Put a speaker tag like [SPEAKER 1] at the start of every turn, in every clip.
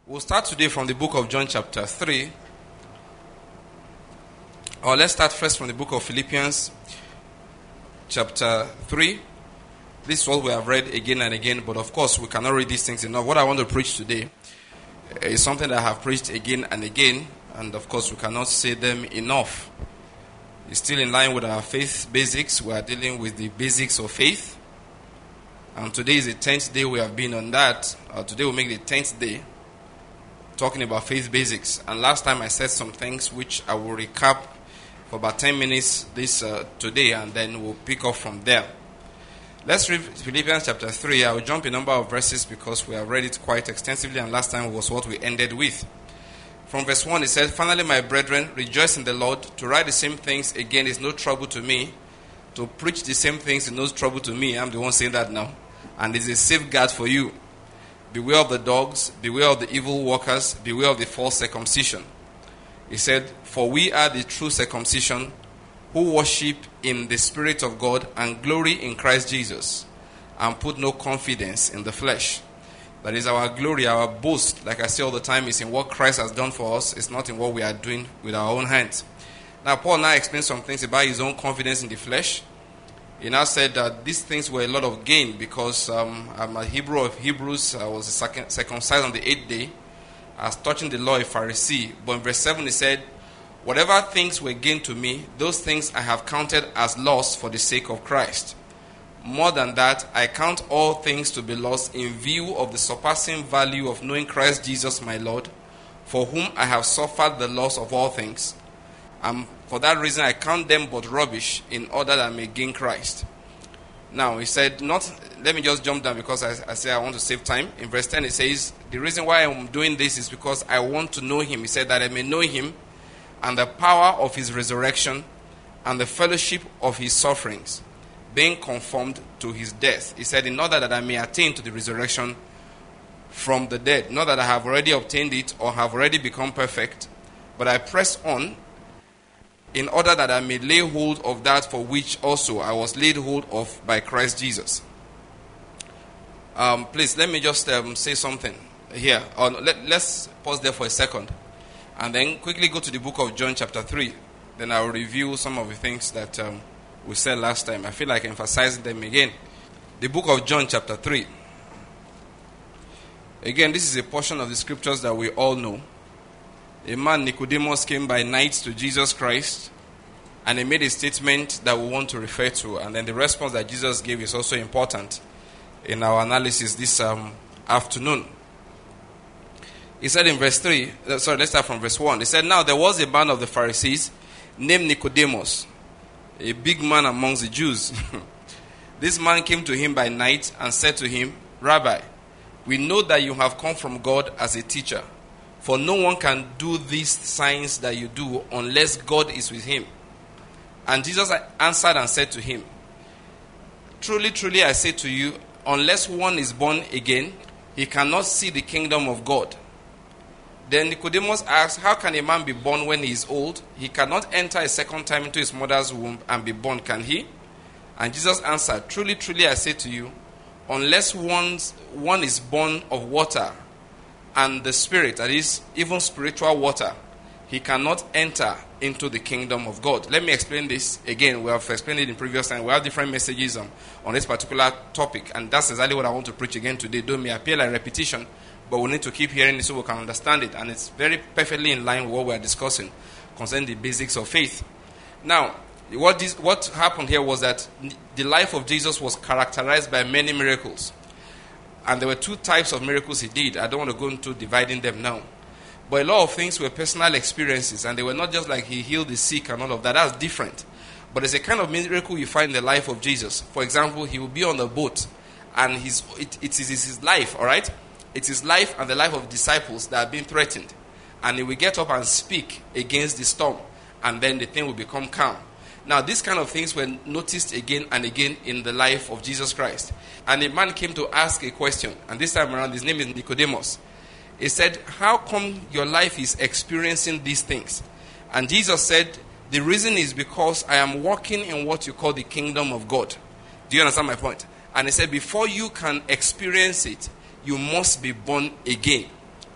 [SPEAKER 1] We'll start today from the book of John chapter 3. Or let's start first from the book of Philippians chapter 3. This is what we have read again and again, but of course we cannot read these things enough. What I want to preach today is something that I have preached again and again, and of course we cannot say them enough. It's still in line with our faith basics. We are dealing with the basics of faith. And today is the 10th day we have been on that. Today we'll make the 10th day talking about faith basics. And last time I said some things which I will recap for about 10 minutes today, and then we'll pick up from there. Let's read Philippians chapter 3. I will jump a number of verses because we have read it quite extensively, and last time was what we ended with. From verse 1 it says, "Finally, my brethren, rejoice in the Lord. To write the same things again is no trouble to me. To preach the same things is no trouble to me." I'm the one saying that now. And it's a safeguard for you. "Beware of the dogs, beware of the evil workers, beware of the false circumcision." He said, "For we are the true circumcision, who worship in the Spirit of God and glory in Christ Jesus, and put no confidence in the flesh." That is our glory, our boast, like I say all the time, is in what Christ has done for us. It's not in what we are doing with our own hands. Now, Paul now explains some things about his own confidence in the flesh. He now said that these things were a lot of gain because I'm a Hebrew of Hebrews. I was circumcised on the 8th day. I was touching the law, a Pharisee. But in verse 7 he said, "Whatever things were gain to me, those things I have counted as loss for the sake of Christ. More than that, I count all things to be lost in view of the surpassing value of knowing Christ Jesus my Lord, for whom I have suffered the loss of all things. And for that reason I count them but rubbish, in order that I may gain Christ." Now he said, let me just jump down because I say I want to save time. In verse 10 it says, "The reason why I'm doing this is because I want to know him." He said that I may know him and the power of his resurrection and the fellowship of his sufferings, being conformed to his death. He said, in order that I may attain to the resurrection from the dead. Not that I have already obtained it or have already become perfect, but I press on in order that I may lay hold of that for which also I was laid hold of by Christ Jesus. Please, let me just say something here. Let's pause there for a second and then quickly go to the book of John chapter 3. Then I will review some of the things that we said last time. I feel like emphasizing them again. The book of John chapter 3. Again, this is a portion of the scriptures that we all know. A man, Nicodemus, came by night to Jesus Christ, and he made a statement that we want to refer to. And then the response that Jesus gave is also important in our analysis this afternoon. He said in verse 3, let's start from verse 1. He said, "Now there was a man of the Pharisees named Nicodemus, a big man amongst the Jews. This man came to him by night and said to him, 'Rabbi, we know that you have come from God as a teacher. For no one can do these signs that you do unless God is with him.' And Jesus answered and said to him, 'Truly, truly, I say to you, unless one is born again, he cannot see the kingdom of God.' Then Nicodemus asked, 'How can a man be born when he is old? He cannot enter a second time into his mother's womb and be born, can he?' And Jesus answered, 'Truly, truly, I say to you, unless one is born of water and the Spirit, that is, even spiritual water, he cannot enter into the kingdom of God.'" Let me explain this again. We have explained it in previous time. We have different messages on this particular topic, and that's exactly what I want to preach again today. Though it may appear like repetition, but we need to keep hearing it so we can understand it, and it's very perfectly in line with what we are discussing concerning the basics of faith. Now, what happened here was that the life of Jesus was characterized by many miracles. And there were two types of miracles he did. I don't want to go into dividing them now. But a lot of things were personal experiences, and they were not just like he healed the sick and all of that. That's different. But there's a kind of miracle you find in the life of Jesus. For example, he will be on the boat, and it is his life, all right? It's his life and the life of disciples that are being threatened. And he will get up and speak against the storm, and then the thing will become calm. Now, these kind of things were noticed again and again in the life of Jesus Christ. And a man came to ask a question, and this time around his name is Nicodemus. He said, "How come your life is experiencing these things?" And Jesus said, "The reason is because I am walking in what you call the kingdom of God." Do you understand my point? And he said, before you can experience it, you must be born again.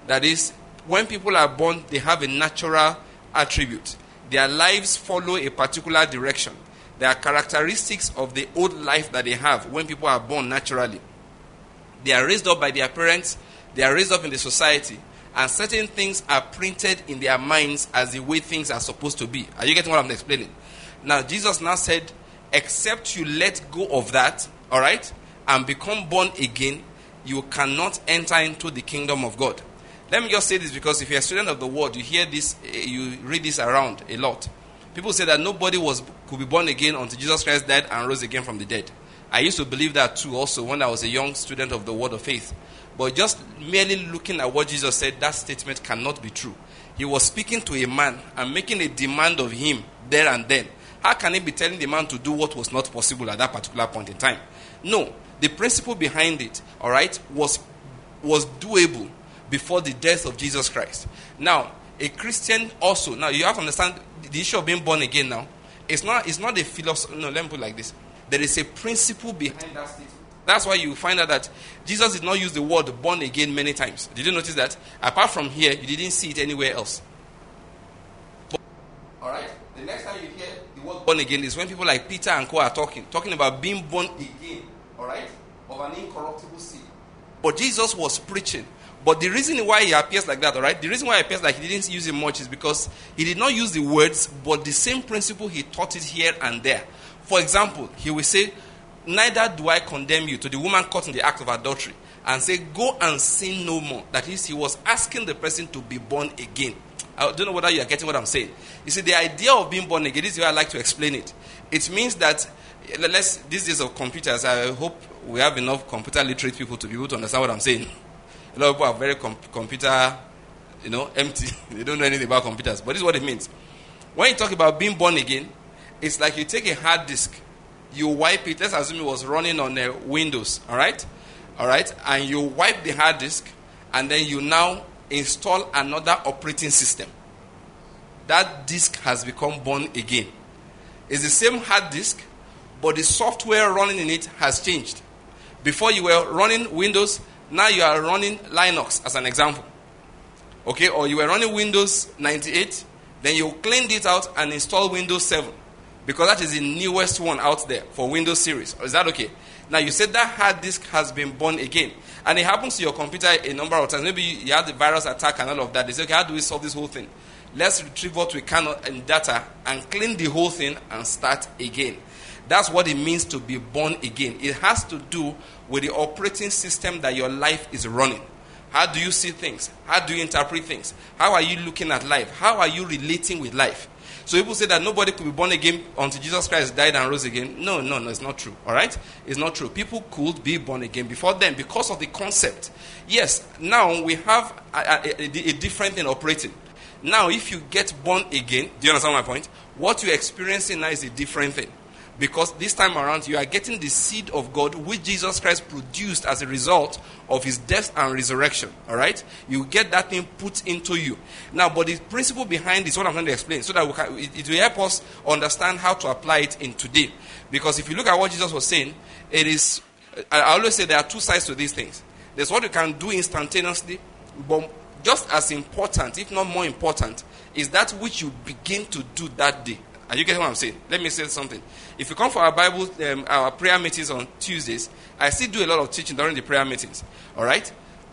[SPEAKER 1] That is, when people are born, they have a natural attribute. Their lives follow a particular direction. There are characteristics of the old life that they have when people are born naturally. They are raised up by their parents. They are raised up in the society. And certain things are printed in their minds as the way things are supposed to be. Are you getting what I'm explaining? Now, Jesus now said, except you let go of that, all right, and become born again, you cannot enter into the kingdom of God. Let me just say this, because if you're a student of the word, you hear this, you read this around a lot. People say that nobody could be born again until Jesus Christ died and rose again from the dead. I used to believe that too also when I was a young student of the word of faith. But just merely looking at what Jesus said, that statement cannot be true. He was speaking to a man and making a demand of him there and then. How can he be telling the man to do what was not possible at that particular point in time? No, the principle behind it, all right, was doable before the death of Jesus Christ. Now, a Christian also, now you have to understand the issue of being born again now. It's not a philosophy. No, let me put it like this. There is a principle behind that statement. That's why you find out that Jesus did not use the word born again many times. Did you notice that? Apart from here, you didn't see it anywhere else. Alright? The next time you hear the word born again is when people like Peter and Co are talking about being born again, alright, of an incorruptible seed. But Jesus was preaching. But the reason why he appears like that, alright, the reason why he appears like he didn't use it much is because he did not use the words, but the same principle he taught it here and there. For example, he will say, neither do I condemn you, to the woman caught in the act of adultery, and say, go and sin no more. That is, he was asking the person to be born again. I don't know whether you are getting what I'm saying. You see, the idea of being born again, this is how I like to explain it. It means that, these days of computers, I hope we have enough computer literate people to be able to understand what I'm saying. A lot of people are very computer, empty. They don't know anything about computers. But this is what it means. When you talk about being born again, it's like you take a hard disk, you wipe it. Let's assume it was running on Windows, all right, and you wipe the hard disk, and then you now install another operating system. That disk has become born again. It's the same hard disk, but the software running in it has changed. Before you were running Windows, now you are running Linux as an example. Okay, or you were running Windows 98, then you cleaned it out and installed Windows 7. Because that is the newest one out there for Windows series. Is that okay? Now you said that hard disk has been born again. And it happens to your computer a number of times. Maybe you had the virus attack and all of that. They say, okay, how do we solve this whole thing? Let's retrieve what we can in data and clean the whole thing and start again. That's what it means to be born again. It has to do with the operating system that your life is running. How do you see things? How do you interpret things? How are you looking at life? How are you relating with life? So people say that nobody could be born again until Jesus Christ died and rose again. No, it's not true. All right? It's not true. People could be born again before then because of the concept. Yes, now we have a different thing operating. Now, if you get born again, do you understand my point? What you're experiencing now is a different thing. Because this time around, you are getting the seed of God, which Jesus Christ produced as a result of his death and resurrection. All right? You get that thing put into you. Now, but the principle behind this, what I'm going to explain, so that it will help us understand how to apply it in today. Because if you look at what Jesus was saying, it is, I always say there are two sides to these things. There's what you can do instantaneously, but just as important, if not more important, is that which you begin to do that day. Are you getting what I'm saying? Let me say something. If you come for our Bible, our prayer meetings on Tuesdays, I still do a lot of teaching during the prayer meetings. All right?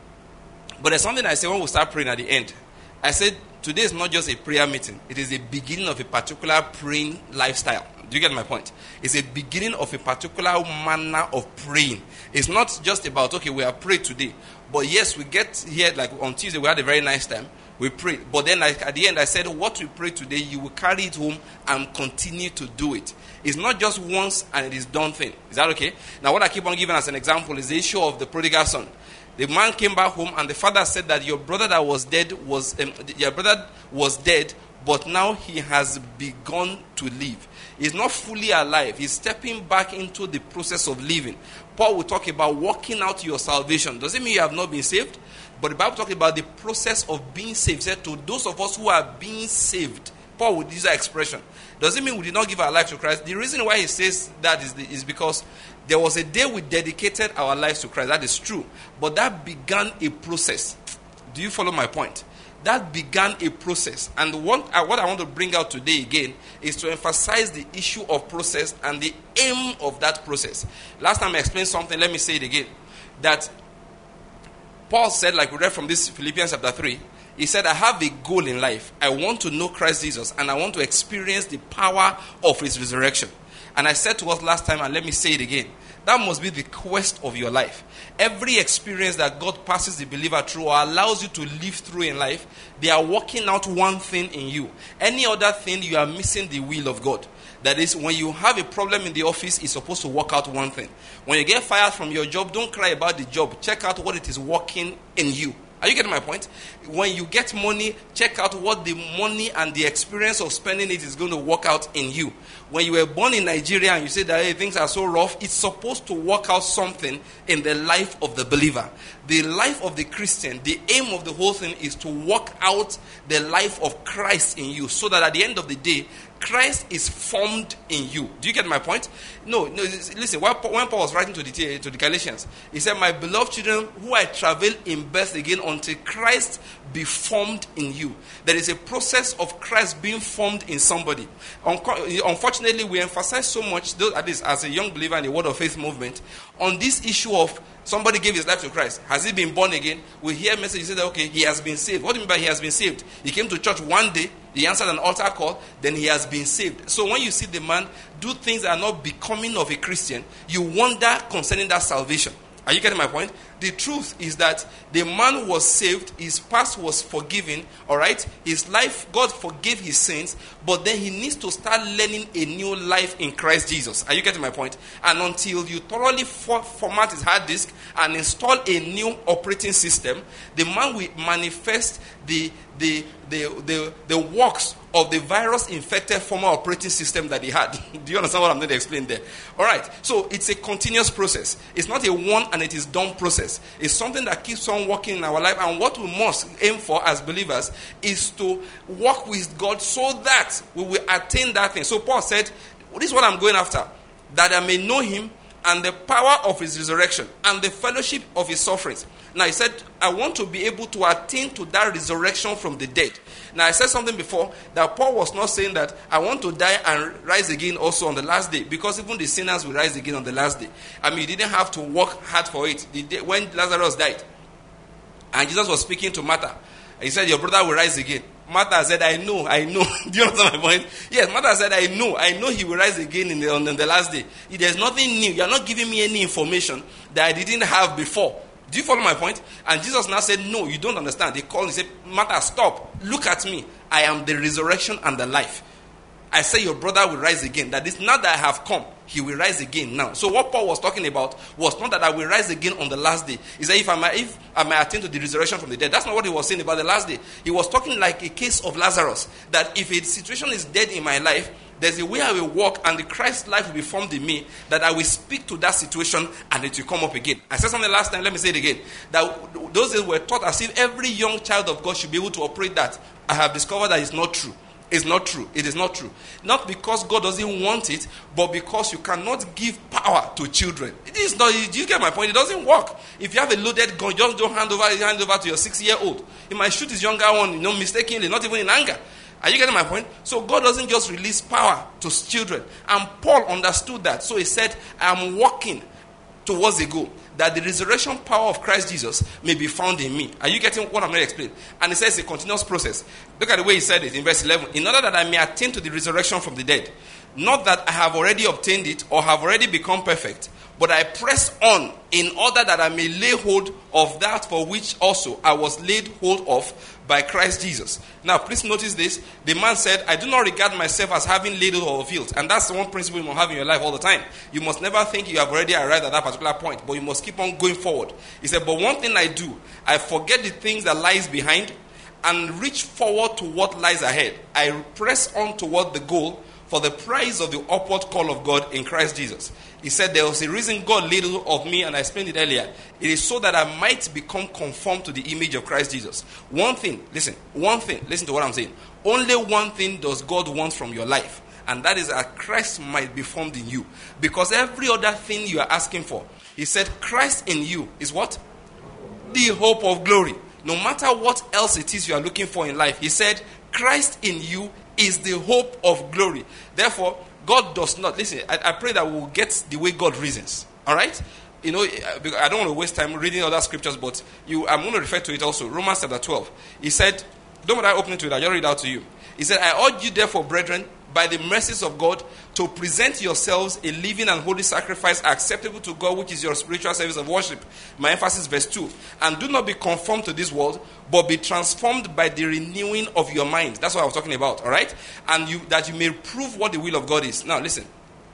[SPEAKER 1] But there's something I say when we start praying at the end. I said, today is not just a prayer meeting. It is the beginning of a particular praying lifestyle. Do you get my point? It's a beginning of a particular manner of praying. It's not just about, okay, we have prayed today. But yes, we get here, like on Tuesday, we had a very nice time. We prayed. But then at the end, I said, what we pray today, you will carry it home and continue to do it. It's not just once and it is done thing. Is that okay? Now, what I keep on giving as an example is the issue of the prodigal son. The man came back home and the father said that your brother that was dead was dead, but now he has begun to live. He's not fully alive. He's stepping back into the process of living. Paul will talk about working out your salvation. Does it mean you have not been saved? But the Bible talks about the process of being saved. It said to those of us who are being saved, Paul would use that expression. Does it mean we did not give our life to Christ? The reason why he says that is because there was a day we dedicated our lives to Christ. That is true. But that began a process. Do you follow my point? That began a process. And what I want to bring out today again is to emphasize the issue of process and the aim of that process. Last time I explained something, let me say it again. That Paul said, like we read from this Philippians chapter 3, he said, I have a goal in life. I want to know Christ Jesus and I want to experience the power of his resurrection. And I said to us last time, and let me say it again, that must be the quest of your life. Every experience that God passes the believer through or allows you to live through in life, they are working out one thing in you. Any other thing, you are missing the will of God. That is, when you have a problem in the office, it's supposed to work out one thing. When you get fired from your job, don't cry about the job. Check out what it is working in you. Are you getting my point? When you get money, check out what the money and the experience of spending it is going to work out in you. When you were born in Nigeria and you say that hey, things are so rough, it's supposed to work out something in the life of the believer. The life of the Christian, the aim of the whole thing is to work out the life of Christ in you so that at the end of the day, Christ is formed in you. Do you get my point? No, listen, when Paul was writing to the Galatians, he said, my beloved children, who I travail in birth again until Christ be formed in you. There is a process of Christ being formed in somebody. Unfortunately, we emphasize so much, at least as a young believer in the Word of Faith movement, on this issue of somebody gave his life to Christ. Has he been born again? We hear messages say that, okay, he has been saved. What do you mean by he has been saved? He came to church one day, he answered an altar call, then he has been saved. So when you see the man do things that are not becoming of a Christian, you wonder concerning that salvation. Are you getting my point? The truth is that the man was saved, his past was forgiven, all right? His life, God forgave his sins, but then he needs to start learning a new life in Christ Jesus. Are you getting my point? And until you thoroughly format his hard disk and install a new operating system, the man will manifest the works of the virus-infected former operating system that he had. Do you understand what I'm going to explain there? All right. So it's a continuous process. It's not a one and it is done process. It's something that keeps on working in our life. And what we must aim for as believers is to walk with God so that we will attain that thing. So Paul said, this is what I'm going after, that I may know him and the power of his resurrection and the fellowship of his sufferings. Now he said, I want to be able to attain to that resurrection from the dead. Now I said something before, that Paul was not saying that I want to die and rise again also on the last day, because even the sinners will rise again on the last day. I mean, you didn't have to work hard for it. When Lazarus died, and Jesus was speaking to Martha, he said, your brother will rise again. Martha said, I know. Do you understand my point? Yes, Martha said, I know he will rise again on the last day. There's nothing new. You're not giving me any information that I didn't have before. Do you follow my point? And Jesus now said, no, you don't understand. They called and said, Martha, stop. Look at me. I am the resurrection and the life. I say your brother will rise again. That is not that I have come. He will rise again now. So what Paul was talking about was not that I will rise again on the last day. He said if I may attain to the resurrection from the dead. That's not what he was saying about the last day. He was talking like a case of Lazarus. That if a situation is dead in my life, there's a way I will walk and the Christ life will be formed in me, that I will speak to that situation and it will come up again. I said something last time, let me say it again. That those days were taught as if every young child of God should be able to operate that. I have discovered that it's not true. It's not true. It is not true. Not because God doesn't want it, but because you cannot give power to children. It is not. Do you get my point? It doesn't work. If you have a loaded gun, just don't hand over to your 6-year-old. He might shoot his younger one, mistakenly, not even in anger. Are you getting my point? So God doesn't just release power to children. And Paul understood that. So he said, I'm walking towards a goal, that the resurrection power of Christ Jesus may be found in me. Are you getting what I'm going to explain? And he says it's a continuous process. Look at the way he said it in verse 11. In order that I may attain to the resurrection from the dead. Not that I have already obtained it or have already become perfect, but I press on in order that I may lay hold of that for which also I was laid hold of by Christ Jesus. Now, please notice this. The man said, I do not regard myself as having laid hold of fields. And that's the one principle you must have in your life all the time. You must never think you have already arrived at that particular point, but you must keep on going forward. He said, but one thing I do, I forget the things that lies behind and reach forward to what lies ahead. I press on toward the goal for the prize of the upward call of God in Christ Jesus. He said there was a reason God laid hold of me, and I explained it earlier. It is so that I might become conformed to the image of Christ Jesus. Listen to what I'm saying. Only one thing does God want from your life, and that is that Christ might be formed in you. Because every other thing you are asking for, he said Christ in you is what? The hope of glory. no matter what else it is you are looking for in life, he said, Christ in you is the hope of glory. Therefore, God does not, listen, I pray that we'll get the way God reasons. All right? You know, I don't want to waste time reading other scriptures, but I'm going to refer to it also. Romans chapter 12. He said, don't bother opening to it, I'll just read it out to you. He said, I urge you therefore, brethren, by the mercies of God, to present yourselves a living and holy sacrifice acceptable to God, which is your spiritual service of worship. My emphasis, verse 2. And do not be conformed to this world, but be transformed by the renewing of your mind. That's what I was talking about, all right? And that you may prove what the will of God is. Now, listen.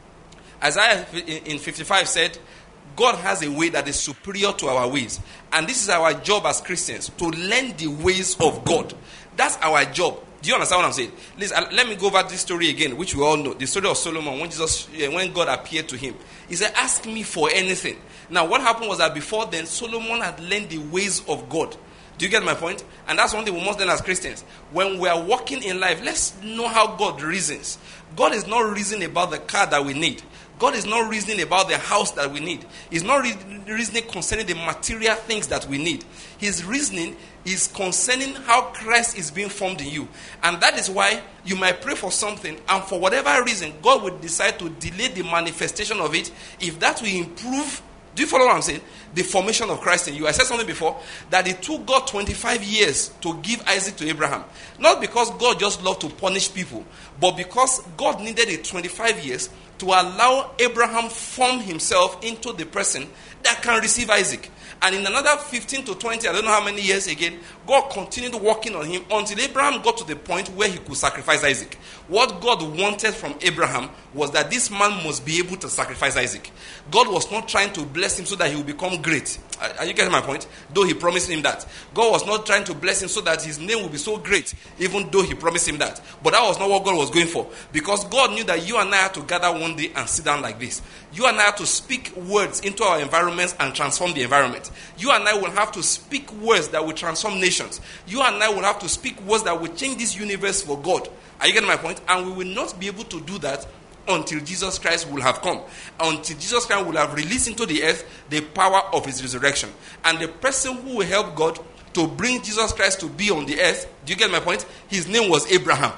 [SPEAKER 1] Isaiah in 55 said, God has a way that is superior to our ways. And this is our job as Christians, to learn the ways of God. That's our job. Do you understand what I'm saying? Listen, let me go over this story again, which we all know. The story of Solomon, when God appeared to him. He said, ask me for anything. Now, what happened was that before then, Solomon had learned the ways of God. Do you get my point? And that's one thing we must learn as Christians. When we are walking in life, let's know how God reasons. God is not reasoning about the car that we need. God is not reasoning about the house that we need. He's not reasoning concerning the material things that we need. His reasoning is concerning how Christ is being formed in you. And that is why you might pray for something, and for whatever reason, God will decide to delay the manifestation of it if that will improve. Do you follow what I'm saying? The formation of Christ in you. I said something before, that it took God 25 years to give Isaac to Abraham. Not because God just loved to punish people, but because God needed it 25 years to allow Abraham form himself into the person that can receive Isaac. And in another 15 to 20, I don't know how many years again, God continued working on him until Abraham got to the point where he could sacrifice Isaac. What God wanted from Abraham was that this man must be able to sacrifice Isaac. God was not trying to bless him so that he will become great. Are you getting my point? Though he promised him that. God was not trying to bless him so that his name will be so great, even though he promised him that. But that was not what God was going for. Because God knew that you and I had to gather one day and sit down like this. You and I have to speak words into our environments and transform the environment. You and I will have to speak words that will transform nations. You and I will have to speak words that will change this universe for God. Are you getting my point? And we will not be able to do that until Jesus Christ will have come. Until Jesus Christ will have released into the earth the power of his resurrection. And the person who will help God to bring Jesus Christ to be on the earth, do you get my point? His name was Abraham.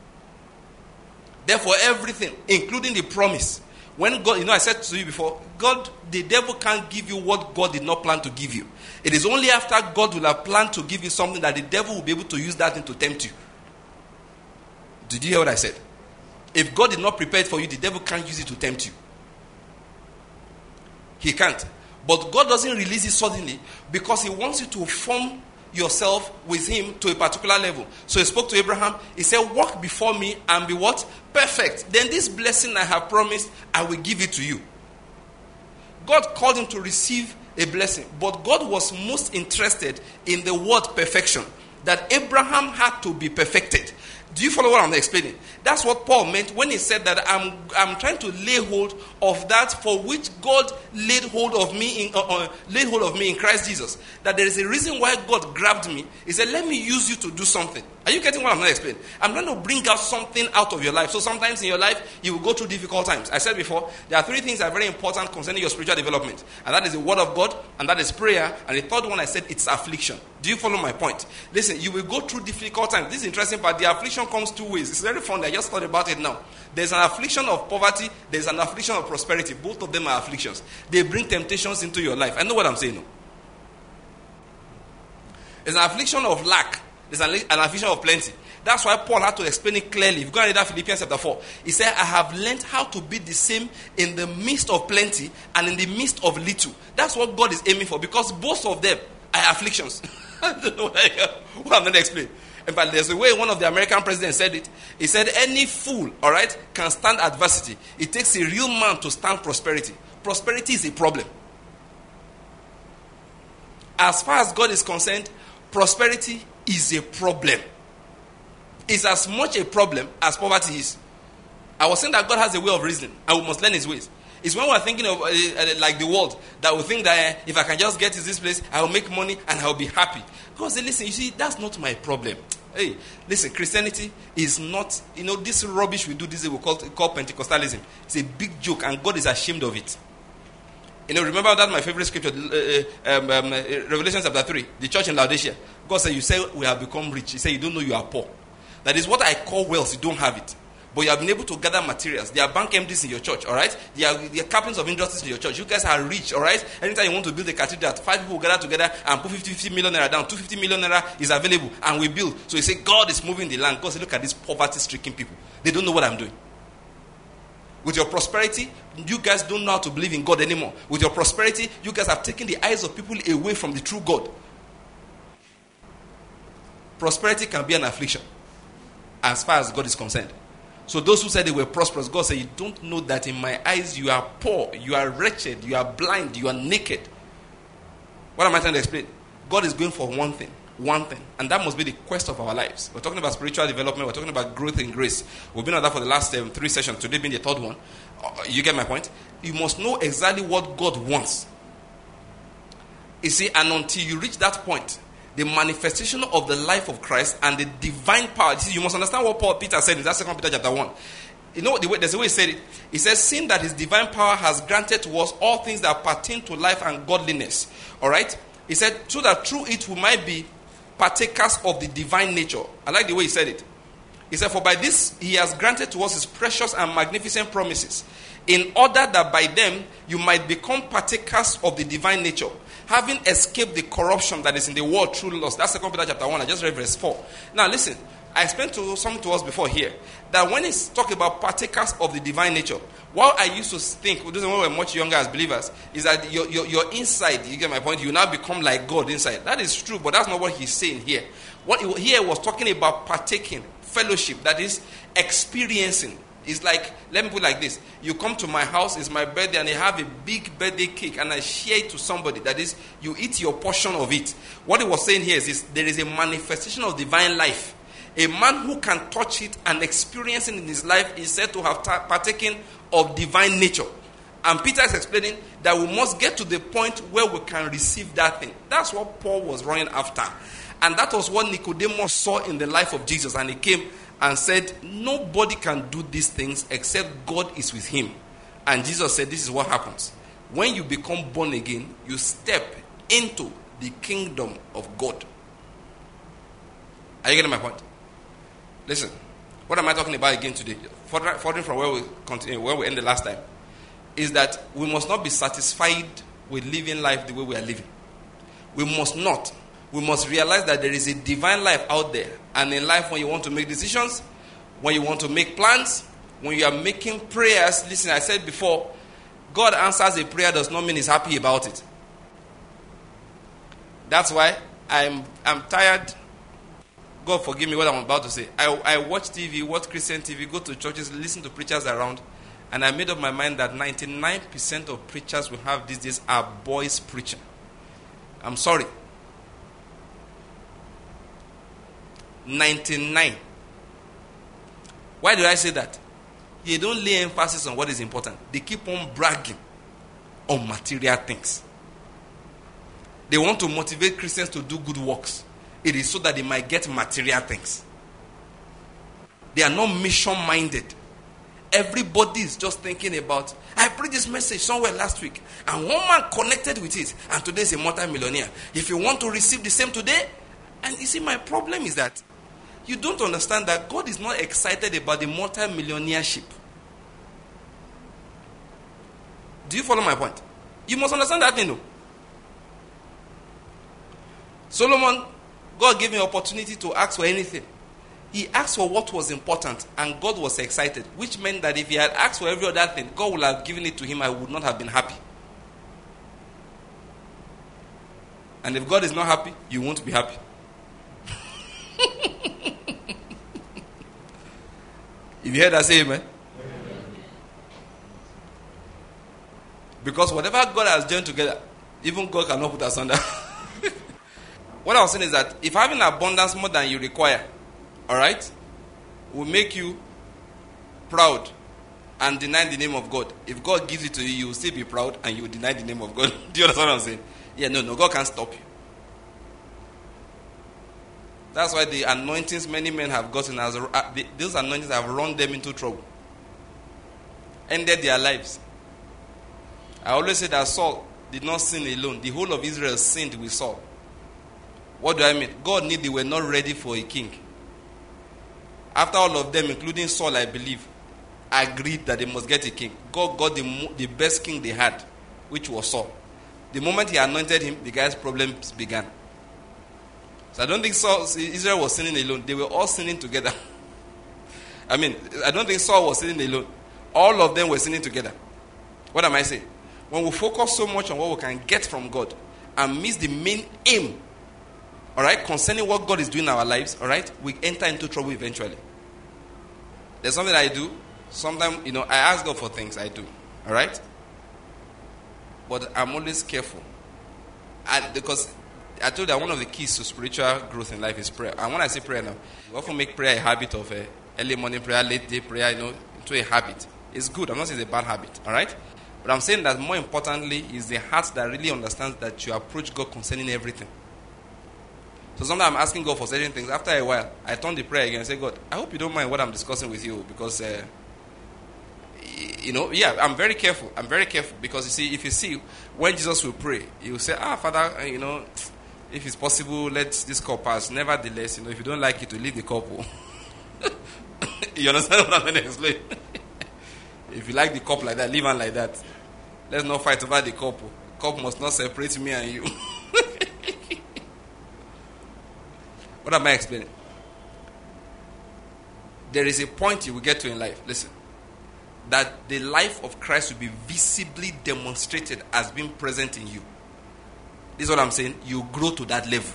[SPEAKER 1] Therefore, everything, including the promise. When God, I said to you before, God, the devil can't give you what God did not plan to give you. It is only after God will have planned to give you something that the devil will be able to use that thing to tempt you. Did you hear what I said? If God did not prepare it for you, the devil can't use it to tempt you. He can't. But God doesn't release it suddenly because he wants you to form yourself with him to a particular level. So he spoke to Abraham. He said, walk before me and be what? Perfect. Then this blessing I have promised, I will give it to you. God called him to receive a blessing. But God was most interested in the word perfection. That Abraham had to be perfected. Do you follow what I'm explaining? That's what Paul meant when he said that I'm trying to lay hold of that for which God laid hold of me in Christ Jesus. That there is a reason why God grabbed me. He said, let me use you to do something. Are you getting what I'm not explaining? I'm trying to bring out something out of your life. So sometimes in your life, you will go through difficult times. I said before, there are 3 things that are very important concerning your spiritual development. And that is the word of God, and that is prayer. And the third one I said, it's affliction. Do you follow my point? Listen, you will go through difficult times. This is interesting, but the affliction comes 2 ways. It's very fun. I just thought about it now. There's an affliction of poverty. There's an affliction of prosperity. Both of them are afflictions. They bring temptations into your life. I know what I'm saying. No? There's an affliction of lack. There's an affliction of plenty. That's why Paul had to explain it clearly. If you go and read that Philippians chapter 4, he said, I have learned how to be the same in the midst of plenty and in the midst of little. That's what God is aiming for, because both of them are afflictions. I don't know what I'm going to explain. In fact, there's a way one of the American presidents said it. He said, any fool, all right, can stand adversity. It takes a real man to stand prosperity. Prosperity is a problem. As far as God is concerned, prosperity is a problem. It's as much a problem as poverty is. I was saying that God has a way of reasoning, and we must learn his ways. It's when we're thinking of like the world, that we think that if I can just get to this place, I will make money and I will be happy. God said, listen, you see, that's not my problem. Hey, listen, Christianity is not, this rubbish we do, this we call Pentecostalism. It's a big joke, and God is ashamed of it. Remember that my favorite scripture, Revelation chapter 3, the church in Laodicea. God said, you say we have become rich. He said, you don't know you are poor. That is what I call wealth. You don't have it. But you have been able to gather materials. There are bank MDs in your church, all right? There are captains of industries in your church. You guys are rich, all right? Anytime you want to build a cathedral, 5 people will gather together and put 50 million naira down. 250 million naira is available, and we build. So you say, God is moving the land. God said, look at these poverty-stricken people. They don't know what I'm doing. With your prosperity, you guys don't know how to believe in God anymore. With your prosperity, you guys have taken the eyes of people away from the true God. Prosperity can be an affliction as far as God is concerned. So those who said they were prosperous, God said, you don't know that in my eyes you are poor, you are wretched, you are blind, you are naked. What am I trying to explain? God is going for one thing, and that must be the quest of our lives. We're talking about spiritual development, we're talking about growth in grace. We've been on that for the last 3 sessions, today being the third one. You get my point? You must know exactly what God wants. You see, and until you reach that point, the manifestation of the life of Christ and the divine power. You see, you must understand what Peter said in that 2 Peter chapter 1. You know, there's a way he said it. He says, seeing that his divine power has granted to us all things that pertain to life and godliness. All right? He said, so that through it we might be partakers of the divine nature. I like the way he said it. He said, for by this he has granted to us his precious and magnificent promises, in order that by them you might become partakers of the divine nature, having escaped the corruption that is in the world through lust. That's 2 Peter chapter 1. I just read verse 4. Now listen, I explained something to us before here, that when it's talking about partakers of the divine nature, what I used to think, when we were much younger as believers, is that your inside, you get my point, you now become like God inside. That is true, but that's not what he's saying here. What he was talking about partaking, fellowship, that is experiencing. It's like, let me put it like this. You come to my house, it's my birthday, and I have a big birthday cake, and I share it to somebody. That is, you eat your portion of it. What he was saying here is there is a manifestation of divine life. A man who can touch it and experience it in his life is said to have partaken of divine nature. And Peter is explaining that we must get to the point where we can receive that thing. That's what Paul was running after. And that was what Nicodemus saw in the life of Jesus. And he came and said, nobody can do these things except God is with him. And Jesus said, this is what happens. When you become born again, you step into the kingdom of God. Are you getting my point? Listen, what am I talking about again today? Furthering from where we ended last time, is that we must not be satisfied with living life the way we are living. We must not. We must realize that there is a divine life out there. And in life, when you want to make decisions, when you want to make plans, when you are making prayers, listen, I said before, God answers a prayer does not mean he's happy about it. That's why I'm tired. God forgive me what I'm about to say. I watch TV, watch Christian TV, go to churches, listen to preachers around, and I made up my mind that 99% of preachers we have these days are boys preaching. I'm sorry. 99. Why do I say that? They don't lay emphasis on what is important. They keep on bragging on material things. They want to motivate Christians to do good works. It is so that they might get material things. They are not mission-minded. Everybody is just thinking about, I preached this message somewhere last week, and one man connected with it, and today is a multi-millionaire. If you want to receive the same today, and you see, my problem is that you don't understand that God is not excited about the multi-millionaireship. Do you follow my point? You must understand that thing, though. Solomon, God gave him opportunity to ask for anything. He asked for what was important, and God was excited, which meant that if he had asked for every other thing, God would have given it to him. I would not have been happy. And if God is not happy, you won't be happy. If you heard that, say amen. Because whatever God has joined together, even God cannot put asunder. What I was saying is that if having abundance more than you require, all right, will make you proud and deny the name of God. If God gives it to you, you will still be proud and you will deny the name of God. Do you understand what I'm saying? Yeah, no, God can't stop you. That's why the anointings many men have gotten, those anointings have run them into trouble. Ended their lives. I always say that Saul did not sin alone. The whole of Israel sinned with Saul. What do I mean? God knew they were not ready for a king. After all of them, including Saul, I believe, agreed that they must get a king, God got the best king they had, which was Saul. The moment he anointed him, the guy's problems began. So I don't think Israel was sinning alone. They were all sinning together. I don't think Saul was sinning alone. All of them were sinning together. What am I saying? When we focus so much on what we can get from God and miss the main aim, all right, concerning what God is doing in our lives, all right, we enter into trouble eventually. There's something I do. Sometimes, I ask God for things. I do. All right? But I'm always careful. Because I told you that one of the keys to spiritual growth in life is prayer. And when I say prayer now, we often make prayer a habit of early morning prayer, late day prayer, into a habit. It's good. I'm not saying it's a bad habit. All right? But I'm saying that more importantly is the heart that really understands that you approach God concerning everything. So sometimes I'm asking God for certain things. After a while, I turn the prayer again and say, God, I hope you don't mind what I'm discussing with you. Because, I'm very careful. I'm very careful. Because, if you see, when Jesus will pray, he will say, Father, if it's possible, let this cup pass. Nevertheless, if you don't like it, to leave the cup. You understand what I'm going to explain? If you like the cup like that, leave it like that. Let's not fight over the cup. Cup must not separate me and you. What am I explaining? There is a point you will get to in life. Listen. That the life of Christ will be visibly demonstrated as being present in you. This is what I'm saying. You grow to that level.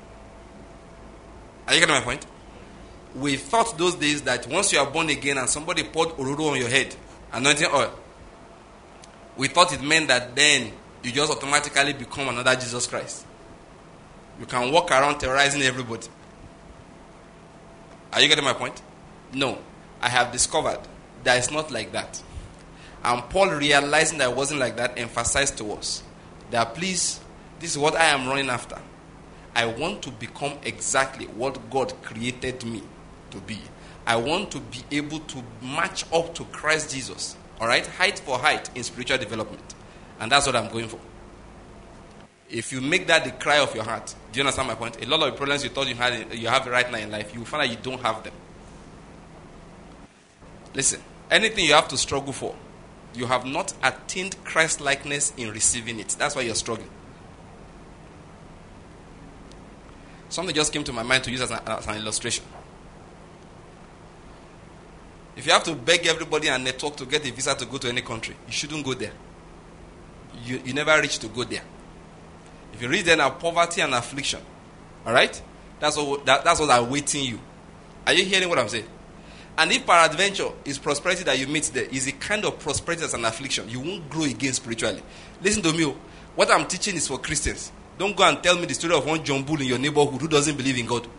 [SPEAKER 1] Are you getting my point? We thought those days that once you are born again and somebody poured ororo on your head, anointing oil, we thought it meant that then you just automatically become another Jesus Christ. You can walk around terrorizing everybody. Are you getting my point? No. I have discovered that it's not like that. And Paul, realizing that it wasn't like that, emphasized to us that please, this is what I am running after. I want to become exactly what God created me to be. I want to be able to match up to Christ Jesus. All right? Height for height in spiritual development. And that's what I'm going for. If you make that the cry of your heart, do you understand my point? A lot of the problems you thought you have right now in life, you will find that you don't have them. Listen, anything you have to struggle for, you have not attained Christ-likeness in receiving it. That's why you're struggling. Something just came to my mind to use as an illustration. If you have to beg everybody and network to get a visa to go to any country, you shouldn't go there. You never reach to go there. If you reach there now, poverty and affliction, all right? That's what awaiting you. Are you hearing what I'm saying? And if peradventure is prosperity that you meet there, is a kind of prosperity as an affliction, you won't grow again spiritually. Listen to me. What I'm teaching is for Christians. Don't go and tell me the story of one John Bull in your neighborhood who doesn't believe in God.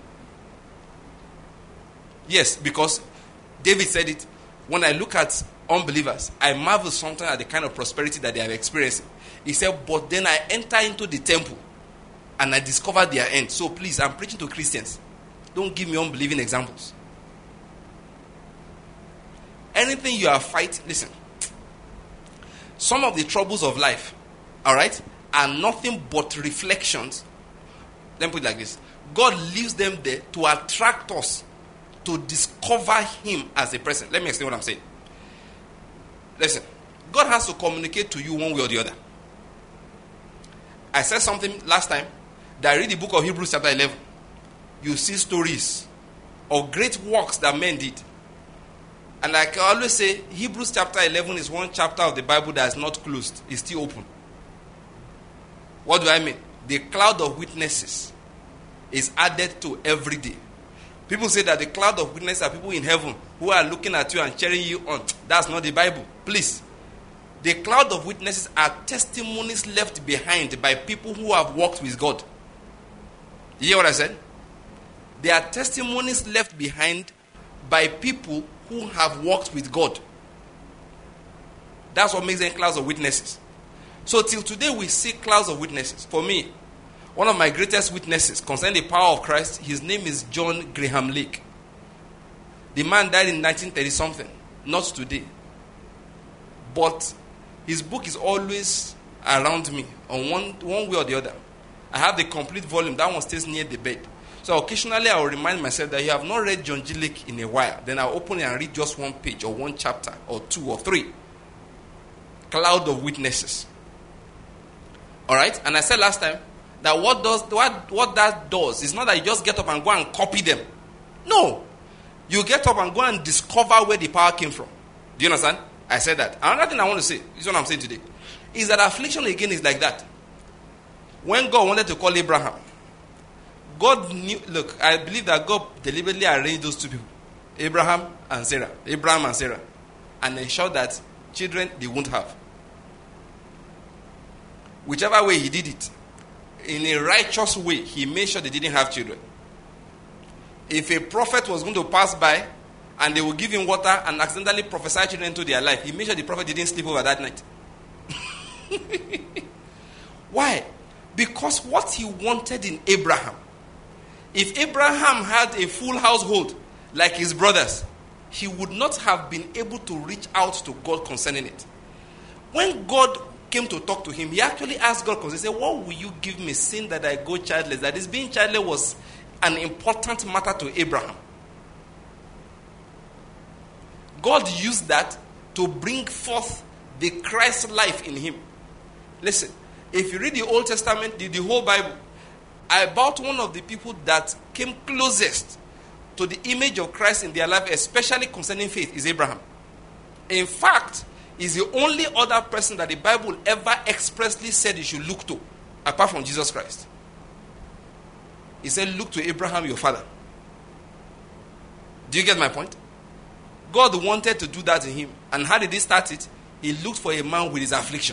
[SPEAKER 1] Yes, because David said it. When I look at unbelievers, I marvel sometimes at the kind of prosperity that they are experiencing. He said, but then I enter into the temple and I discover their end. So please, I'm preaching to Christians. Don't give me unbelieving examples. Anything you are fighting, listen. Some of the troubles of life, all right, are nothing but reflections. Let me put it like this. God leaves them there to attract us to discover Him as a person. Let me explain what I'm saying. Listen, God has to communicate to you one way or the other. I said something last time that I read the book of Hebrews chapter 11. You see stories of great works that men did. And like I always say, Hebrews chapter 11 is one chapter of the Bible that is not closed. It's still open. What do I mean? The cloud of witnesses is added to every day. People say that the cloud of witnesses are people in heaven who are looking at you and cheering you on. That's not the Bible. Please. The cloud of witnesses are testimonies left behind by people who have walked with God. You hear what I said? They are testimonies left behind by people who have walked with God. That's what makes them clouds of witnesses. So till today we see clouds of witnesses. For me, one of my greatest witnesses concerning the power of Christ, his name is John Graham Lake. The man died in 1930 something, not today. But his book is always around me on one way or the other. I have the complete volume. That one stays near the bed. So occasionally I will remind myself that you have not read John G. Lake in a while. Then I'll open it and read just one page or one chapter or two or three. Cloud of Witnesses. All right? And I said last time that what that does is not that you just get up and go and copy them. No. You get up and go and discover where the power came from. Do you understand? I said that. Another thing I want to say, this is what I'm saying today, is that affliction again is like that. When God wanted to call Abraham, God knew, look, I believe that God deliberately arranged those two people, Abraham and Sarah, and ensured that children they won't have. Whichever way he did it, in a righteous way, he made sure they didn't have children. If a prophet was going to pass by and they would give him water and accidentally prophesy children into their life, he made sure the prophet didn't sleep over that night. Why? Because what he wanted in Abraham, if Abraham had a full household like his brothers, he would not have been able to reach out to God concerning it. When God came to talk to him, he actually asked God, because he said, what will you give me, seeing that I go childless? That is, being childless was an important matter to Abraham. God used that to bring forth the Christ life in him. Listen, if you read the Old Testament, the whole Bible, about one of the people that came closest to the image of Christ in their life, especially concerning faith, is Abraham. In fact, he's the only other person that the Bible ever expressly said you should look to, apart from Jesus Christ. He said, look to Abraham, your father. Do you get my point? God wanted to do that in him. And how did he start it? He looked for a man with his affliction.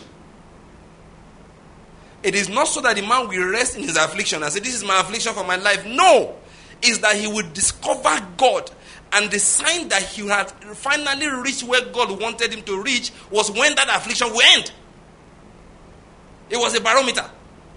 [SPEAKER 1] It is not so that the man will rest in his affliction and say, this is my affliction for my life. No. It's that he would discover God. And the sign that he had finally reached where God wanted him to reach was when that affliction will end. It was a barometer.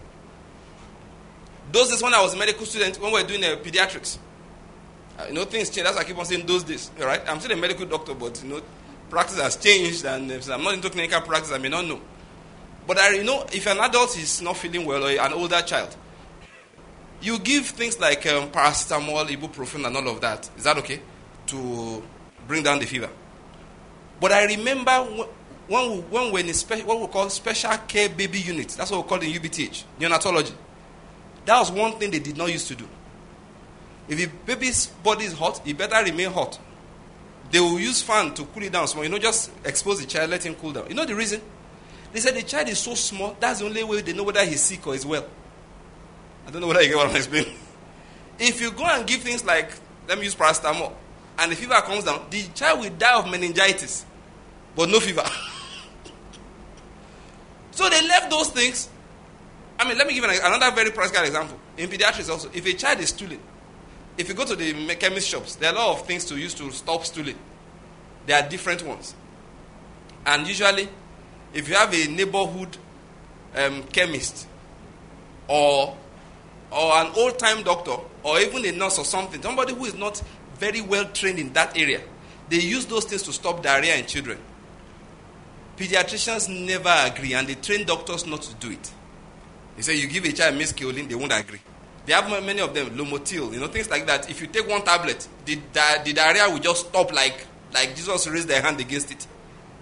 [SPEAKER 1] Those days when I was a medical student, when we were doing pediatrics, things change. That's why I keep on saying those days. Right? I'm still a medical doctor, but practice has changed, and if I'm not into clinical practice, I may not know. But if an adult is not feeling well, or an older child, you give things like paracetamol, ibuprofen, and all of that. Is that okay? To bring down the fever. But I remember when we're in what we call special care baby units. That's what we call in UBTH, neonatology. That was one thing they did not used to do. If the baby's body is hot, it better remain hot. They will use fan to cool it down small. Just expose the child, let him cool down. You know the reason? They said the child is so small, that's the only way they know whether he's sick or he's well. I don't know whether you get what I'm explaining. If you go and give things like, let me use paracetamol, and the fever comes down, the child will die of meningitis, but no fever. So they left those things. Let me give another very practical example. In pediatrics also, if a child is stooling, if you go to the chemist shops, there are a lot of things to use to stop stooling. There are different ones. And usually, if you have a neighborhood chemist or an old-time doctor or even a nurse or something, somebody who is not very well trained in that area, they use those things to stop diarrhea in children. Pediatricians never agree, and they train doctors not to do it. They say you give a child mescaline, they won't agree. They have many of them, Lomotil, things like that. If you take one tablet, the diarrhea will just stop like Jesus raised their hand against it.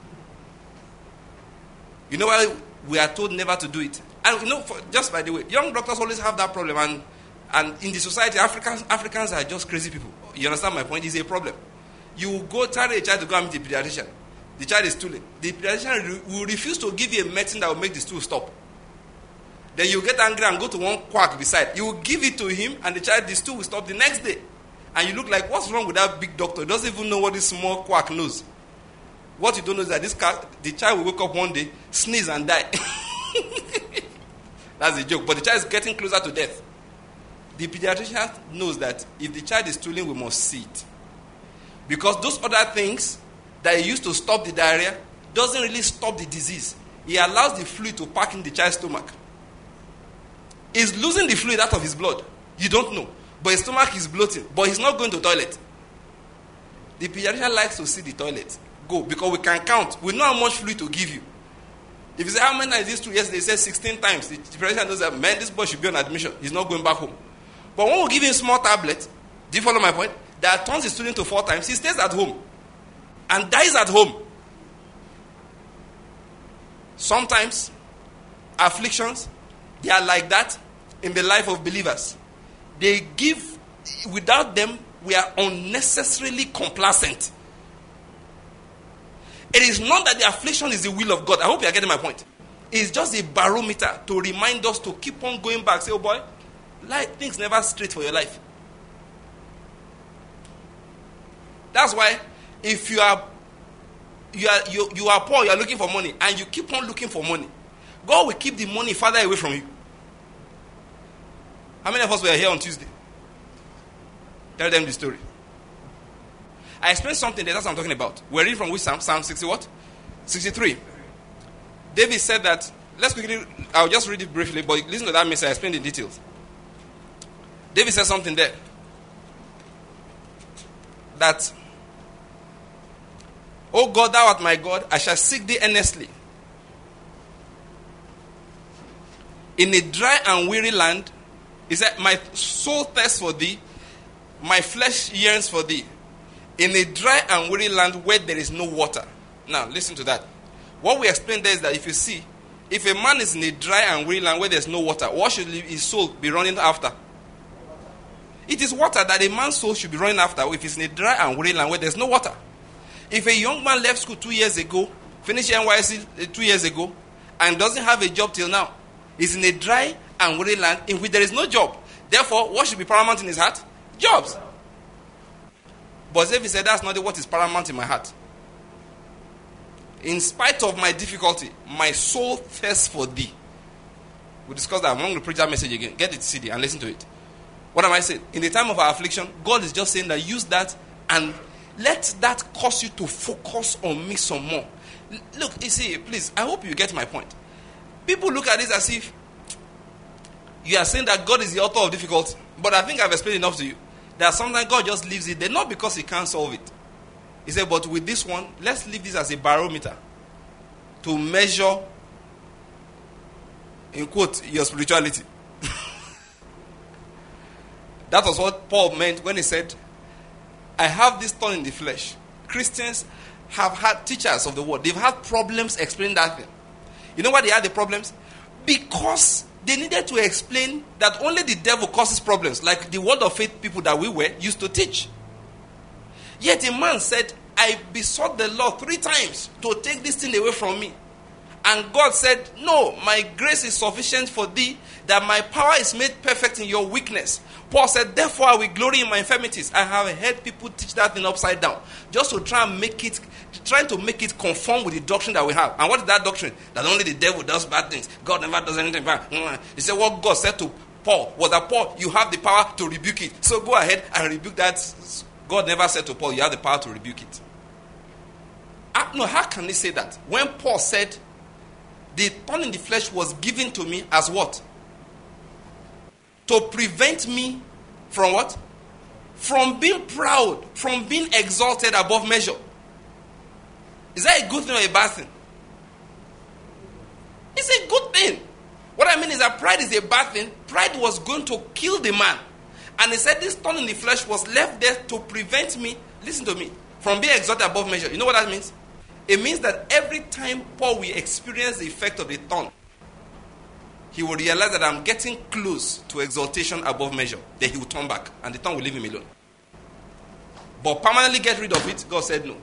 [SPEAKER 1] You know why we are told never to do it? And just by the way, young doctors always have that problem, and in the society, Africans are just crazy people. You understand my point? It's a problem. You go tell a child to go and meet a pediatrician. The child is stooling. The pediatrician will refuse to give you a medicine that will make the stool stop. Then you get angry and go to one quack beside. You will give it to him, and the stool will stop the next day. And you look like, what's wrong with that big doctor? He doesn't even know what this small quack knows. What you don't know is that the child will wake up one day, sneeze and die. That's a joke. But the child is getting closer to death. The pediatrician knows that if the child is stooling, we must see it. Because those other things that he used to stop the diarrhea doesn't really stop the disease. He allows the fluid to pack in the child's stomach. He's losing the fluid out of his blood. You don't know. But his stomach is bloating. But he's not going to the toilet. The pediatrician likes to see the toilet go, because we can count. We know how much fluid to give you. If you say, how many times is this true? Yes, they said 16 times. The president knows that, man, this boy should be on admission. He's not going back home. But when we give him small tablet, do you follow my point? That turns the student to 4 times, he stays at home and dies at home. Sometimes, afflictions, they are like that in the life of believers. They give, without them, we are unnecessarily complacent. It is not that the affliction is the will of God. I hope you are getting my point. It's just a barometer to remind us to keep on going back. Say, oh boy, things never straight for your life. That's why if you are poor, you are looking for money, and you keep on looking for money, God will keep the money farther away from you. How many of us were here on Tuesday? Tell them the story. I explained something there, that's what I'm talking about. We're reading from which Psalm? Psalm 60 what? 63. David said that, let's quickly, I'll just read it briefly, but listen to that message, I explained the details. David said something there. That, O God, thou art my God, I shall seek thee earnestly. In a dry and weary land, he said, my soul thirsts for thee, my flesh yearns for thee. In a dry and weary land where there is no water. Now, listen to that. What we explained there is that if a man is in a dry and weary land where there is no water, what should his soul be running after? It is water that a man's soul should be running after if he's in a dry and weary land where there is no water. If a young man left school 2 years ago, finished NYSC 2 years ago, and doesn't have a job till now, he's in a dry and weary land in which there is no job. Therefore, what should be paramount in his heart? Jobs. But David said, that's not what is paramount in my heart. In spite of my difficulty, my soul thirsts for thee. We'll discuss that. I'm going to preach that message again. Get the CD and listen to it. What am I saying? In the time of our affliction, God is just saying that use that and let that cause you to focus on me some more. Look, you see, please, I hope you get my point. People look at this as if you are saying that God is the author of difficulty. But I think I've explained enough to you. That sometimes God just leaves it there, not because he can't solve it. He said, but with this one, let's leave this as a barometer to measure, in quote, your spirituality. That was what Paul meant when he said, I have this thorn in the flesh. Christians have had teachers of the word. They've had problems explaining that thing. You know why they had the problems? Because they needed to explain that only the devil causes problems, like the word of faith people that we were used to teach. Yet a man said, I besought the Lord 3 times to take this thing away from me. And God said, no, my grace is sufficient for thee, that my power is made perfect in your weakness. Paul said, therefore I will glory in my infirmities. I have heard people teach that thing upside down, just to try and trying to make it conform with the doctrine that we have. And what is that doctrine? That only the devil does bad things. God never does anything bad. He said what God said to Paul was that, Paul, you have the power to rebuke it. So go ahead and rebuke that. God never said to Paul, you have the power to rebuke it. No, how can he say that? When Paul said, the thorn in the flesh was given to me as what? To prevent me from what? From being proud, from being exalted above measure. Is that a good thing or a bad thing? It's a good thing. What I mean is that pride is a bad thing. Pride was going to kill the man. And he said this thorn in the flesh was left there to prevent me, listen to me, from being exalted above measure. You know what that means? It means that every time Paul will experience the effect of the thorn, he will realize that I'm getting close to exaltation above measure. Then he will turn back and the thorn will leave him alone. But permanently get rid of it, God said no.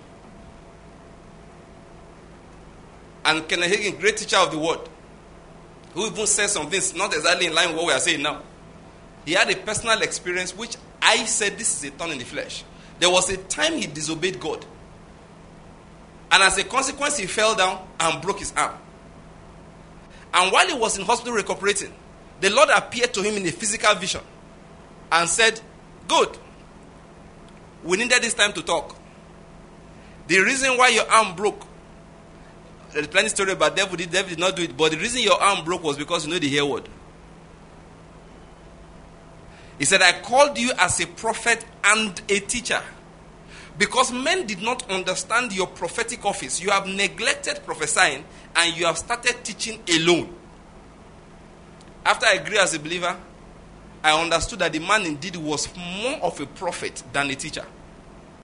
[SPEAKER 1] And Kenneth Hagin, great teacher of the word, who even said some things not exactly in line with what we are saying now. He had a personal experience which I said this is a thorn in the flesh. There was a time he disobeyed God. And as a consequence, he fell down and broke his arm. And while he was in hospital recuperating, the Lord appeared to him in a physical vision and said, good, we needed this time to talk. The reason why your arm broke, there's plenty of story about devil did not do it, but the reason your arm broke was because you know the hear word. He said, I called you as a prophet and a teacher. Because men did not understand your prophetic office. You have neglected prophesying and you have started teaching alone. After I grew as a believer, I understood that the man indeed was more of a prophet than a teacher.